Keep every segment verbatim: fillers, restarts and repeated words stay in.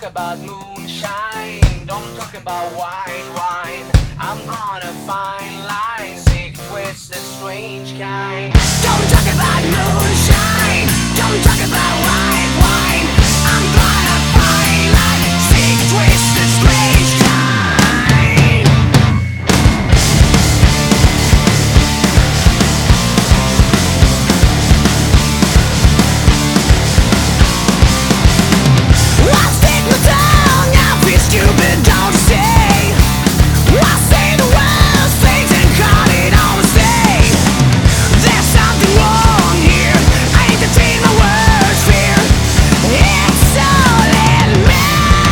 about moonshine, don't talk about white wine. I'm gonna find lines, sick, twisted, strange kind. Don't talk about moonshine, don't talk about white wine. I'm gonna find lines, sick, twisted, strange kind. I stick my tongue out, be stupid, don't say. I say the worst things and call it all mistake. There's something wrong here, I entertain my worst fear. It's all in me.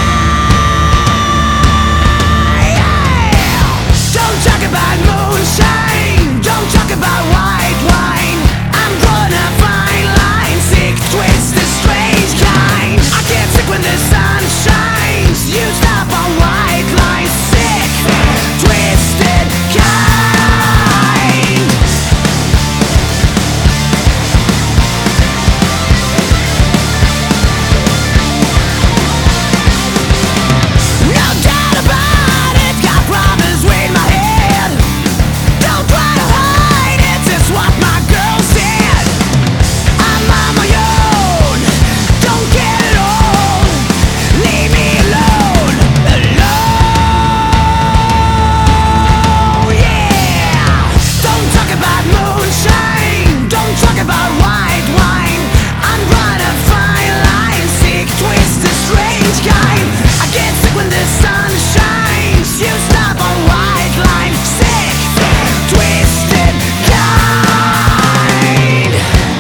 Don't talk about moonshine, don't talk about white wine. I'm gonna find lines, sick, twisted, strange kind. I get sick when the sun shines. You stop on white lines, sick, twisted kind. No doubt about it, got problems with my head. Don't try to hide it, it's what my girl said. I'm on my own, don't get it all. Leave me alone, alone, yeah. Don't talk about moonshine, don't talk about white wine. I'm gonna find lines, sick, twisted, strange kind. I get sick when the sun shines. You stop on white line, sick, twisted kind.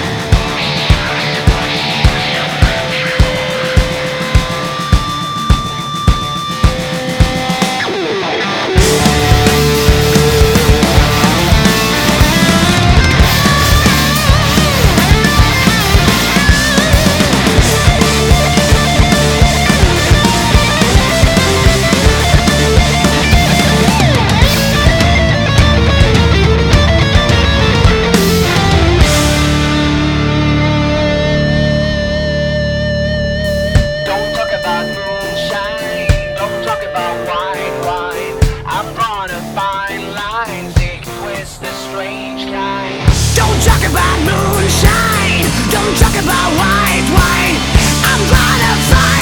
Don't talk about moonshine, don't talk about white wine. I'm gonna find lines, sick, twisted, strange kind. Don't talk about moonshine, don't talk about white wine. I'm gonna find